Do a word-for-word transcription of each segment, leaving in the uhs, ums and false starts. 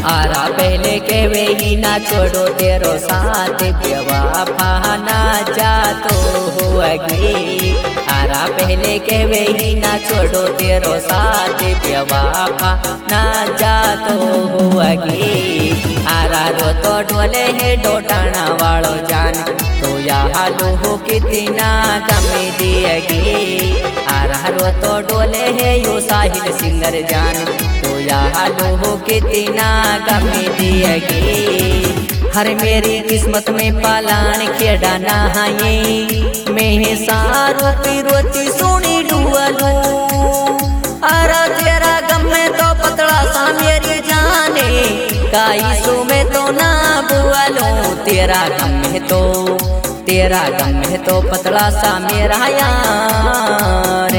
आरा पहले के वे ही ना छोड़ो तेरो साथ बेवफा ना जा तो होगी। आरा पहले के वे ही ना छोड़ो तेरो साथ बेवफा ना जा तो होगी। आरा रो तो ढोले है डोटाना वालो जान तो यहाँ लोहो कितना गम दिएगी। आरा रो तो डोले है यो साहिल सिंगर जान तो यहाँ लोहो कितना गम दिएगी। हर मेरी किस्मत में पालान खेड़ा ना है मैं सारो रोती सोनी डुअलू। आरा तेरा गम में तो पतला सा मेरी जाने काई सो में तो ना बुआलू। तेरा गम है तो तेरा गम है तो पतला सा मेरा यार।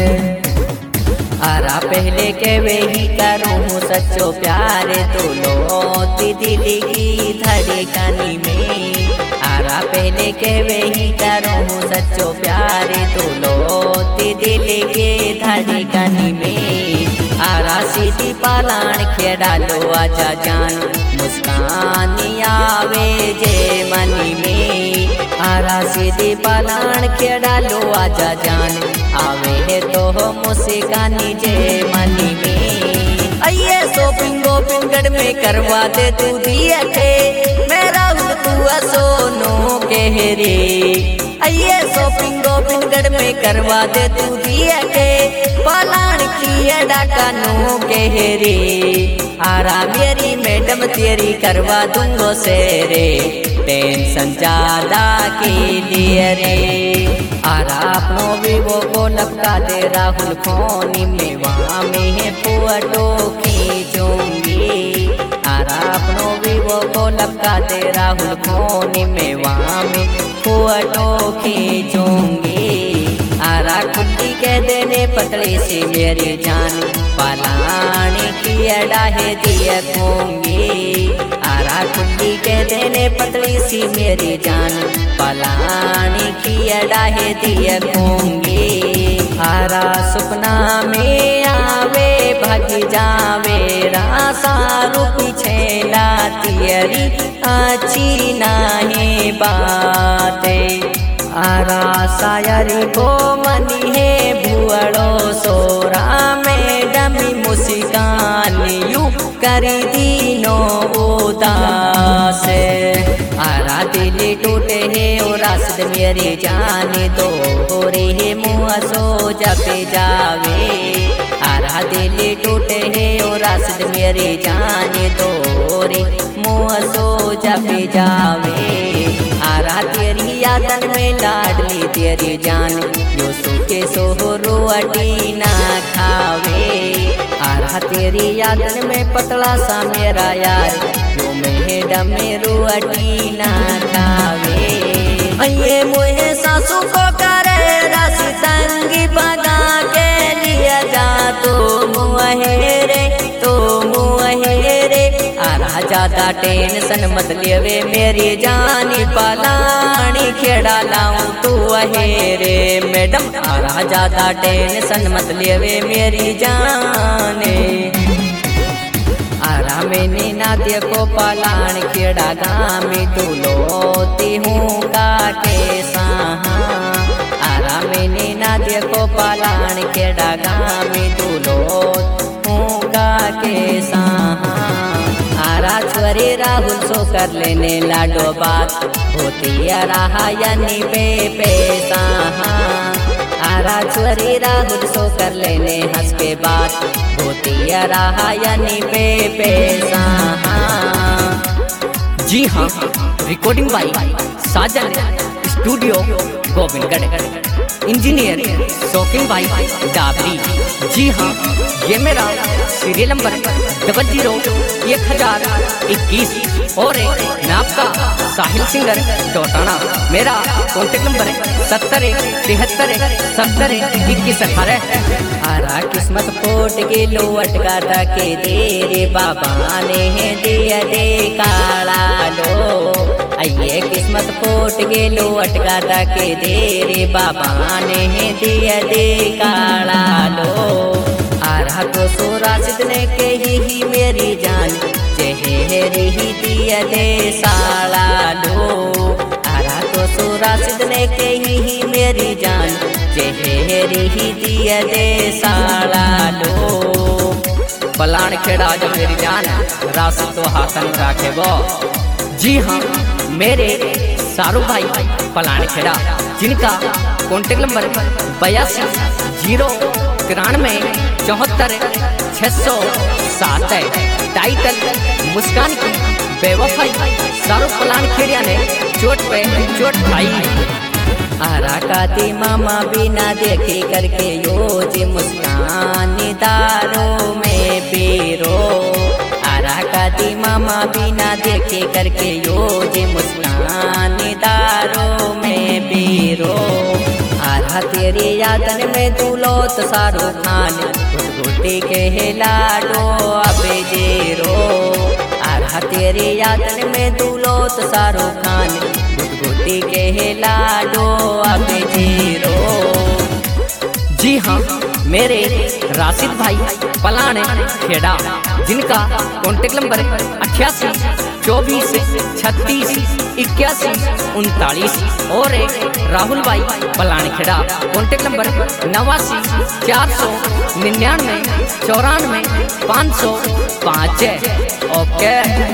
आरा पहले के वे ही करूँ सच्चो प्यारे तो लोती दिल की धड़कनी में। आरा पहले के वे ही करूँ सच्चो प्यारे तो लोती दिल के धड़कनी में। आरा सीधी पालान खेड़ा लो आजा जान मुस्कान आवे जे मनी में। आरा सीधी पालान खेड़ा लो आजा जान आवे है तो मुस्कानी जे मनी में। आइए शॉपिंग गोपिंगगढ़ में करवा दे तू दिए थे मेरा तू सोनो कह रे। आइए शॉपिंग गोपिंगगढ़ में करवा दे तू दिए थे पालान की डाका नो कह रे। आरा मेरी मैडम तेरी करवा दूंगो सेरे टेंशन ज्यादा के लिए रे। आरा अपनो विवो को लपका दे राहुल फोनी में वहाँ में फोटो खींचूंगी। आरा अपनो विवो को लपका दे राहुल फोनी में वहाँ में फोटो खींचूंगी। आरा कुल्ली के देने पतली सी मेरी जान पालाने की अड़ा है दिया खूंगी। आरा कुल्ली के देने पतली सी मेरी जान पालाने की अड़ा है दिया खूंगी। आरा सपना में आवे भग जावे रासा पीछे लातियरी अच्छी नहीं बातें। आरा शायरी को मनी है भुअड़ो सोरा में डमी मुस्कान यू कर दीनो उदास। आरा दिल टूटे है और रास्ते मेरी जान दो हो रे मुँह सो जपे जावे। आरा दिल टूटे है और रास्ते मेरी जान दो रे मुँह सो जपे जावे। आरा तेरी यादन में लाडली तेरी जान जो सूखे सो रोटी ना खावे। आरा तेरी यादन में पतला सा मेरा यार जो मैडम में रोटी ना खावे। ये मुझे सासू को करे रस संगी बगा के लिया जा तो मुहरे तो मुहरे। आरा ज्यादा टेंशन मत लेवे मेरी जानी पालानी खेड़ा लाऊं तू अहेरे मैडम। आरा ज्यादा टेंशन मत लेवे मेरी जाने। आरा मैंने ना देखो पालान खेड़ा गामी तू लोती हूँ काटे साहा। आरा मैंने ना देखो पालान खेड़ा गामी तू लोत हूँ काटे साहा। आरा छोरी राहुल सो कर लेने लाडो बात होती रहा यानी पे पैसा। आरा छोरी राहुल सो कर लेने हंस के बात होती रहा यानी पे पैसा। जी हाँ recording by Sajan studio Govindgarh engineer Shauking भाई डाबरी। जी हाँ ये मेरा सीरियल नंबर डबल जीरो एक हजार इक्कीस और मैं आपका साहिल सिंगर डोटाना। मेरा कॉन्टेक्ट नंबर है सत्तर तिहत्तर सत्तर इक्कीस अठारह। आरा किस्मत फोट के लो अटका के तेरे बाबा ने दिया दे काला लो। आइए किस्मत फोट के लो अटका के तेरे बाबा ने दिया दे काला लो। आरा रहा तो सोरा सिद्धने के ही, ही मेरी जान चेहरी ही दिया दे साला लो। आ रहा तो सोरा सिद्धने के ही, ही मेरी जान चेहरी ही दिया दे साला लो। पलाण खेड़ा जो मेरी जान रास तो हाथन राखे वो। जी हाँ मेरे सारू भाई पलाण खेड़ा, जिनका कॉन्टेक्ट नंबर बयासी जीरो तिरानवे चौहत्तर छः सौ सात है। टाइटल मुस्कान की बेवफाई सारू पलाण खेड़िया ने चोट पे चोट खाई। आरा काती मामा बिना देखे करके योज मुस्कान दारों में पीरो। आरा काती मामा बिना देखे करके योज मुस्कान दारों में पीरो। आरा तेरी यादन में दुलोत शाहरुख खान घुटी के लाडो अबे जेरो। आरा तेरी यादन में दुलोत शाहरुख खान घुटी के लाडो अबे जेरो। जी हाँ मेरे राशिद भाई पलाण खेड़ा, जिनका कॉन्टेक्ट नंबर अट्ठासी चौबीस छत्तीस इक्यासी उनतालीस। और एक राहुल भाई पलाण खेड़ा, कॉन्टेक्ट नंबर नवासी चार सौ निन्यानवे चौरानवे पाँच सौ पाँच है। ओके।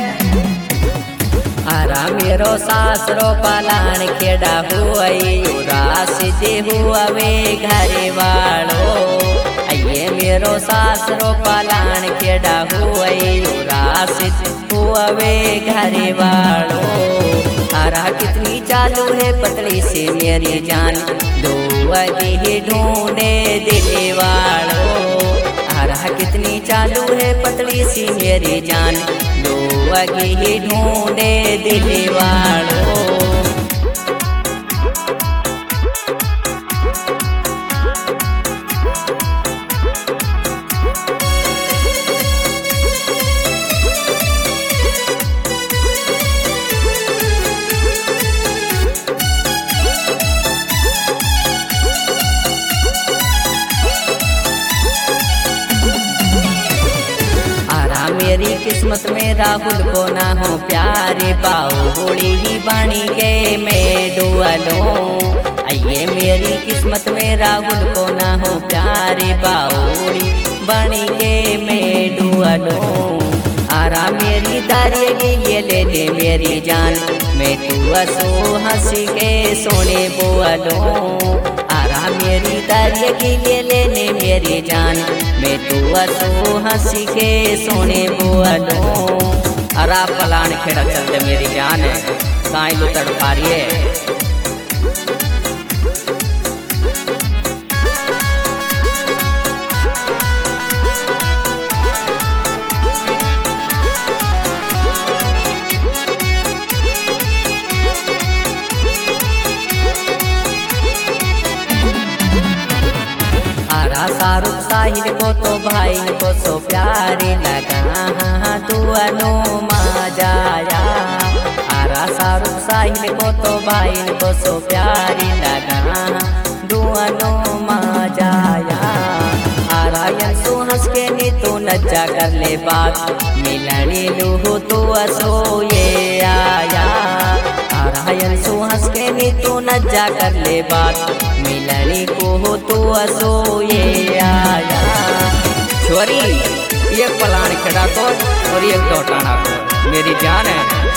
आरा मेरो सासरो पलाण खेड़ा हुई राशि हुआ वे घरे वालो। ये मेरो सासरो पलाण खेड़ा हुई राशि हुआ वे घरे वालो। आरा कितनी चालू है पतली से मेरी जान दो ही ढूंढे दिल वालो। आरा कितनी चालू है पतली सी मेरी जान दो ही ढूंढे दिल वालो। मेरी किस्मत में राहुल को ना हो प्यारे पाओ बूढ़ी ही बाणी के मैं डुअलो। आइए मेरी किस्मत में राहुल को ना हो प्यारे पाओ बूढ़ी बाणी के मैं डुअलो। आरा मेरी दारिये ये ले ले मेरी जान मैं तू असो हंसी के सोने बोलो। आरा मेरी दारिये की ये लेने मेरी जान मैं तू असो हंसी के सोने बोलो। आरा पलाण खेड़ा चलते मेरी जान साई लो तड़पा रही है। शाहरुख साहिल को तो भाई को सो प्यारे लगा दुआनो मजाया। आरा शाहरुख साहिल को तो भाई को सो प्यारे लगा दुआनो मजाया। आरा यंसु हंस के नी तो नचा कर ले बात मिलनी लूह तो असो ये आया। आरा यंसु हंस के नी तो नचा कर ले बात मिलनी को हो तो असो ये आया। छोरी ये पलाण खेड़ा को और ये टोटाना को मेरी जान है।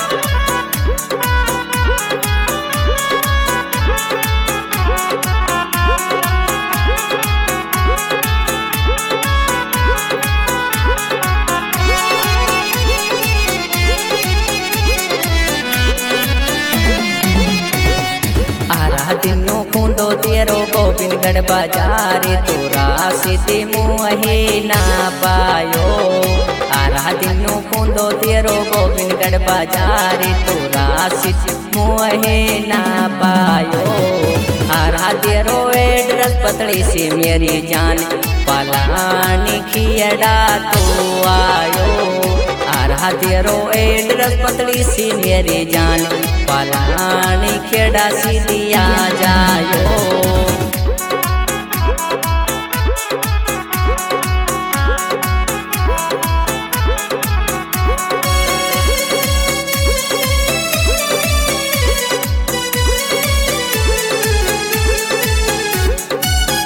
दिनों खूंदो तेरो गोविंदगढ़ बाजार तोरा सीधे मुँहे ना पायो। आरा दिनों खूंदो तेरो गोविंदगढ़ बाजार तोरा सीधे मुँहे ना पायो। आरा तेरो एड्रेस पतली से मेरी जान पलाण खेड़ा तो आयो। आरा तेरो एड्रेस पतली सी मेरी जान पलाण खेड़ा सीधिया जायो।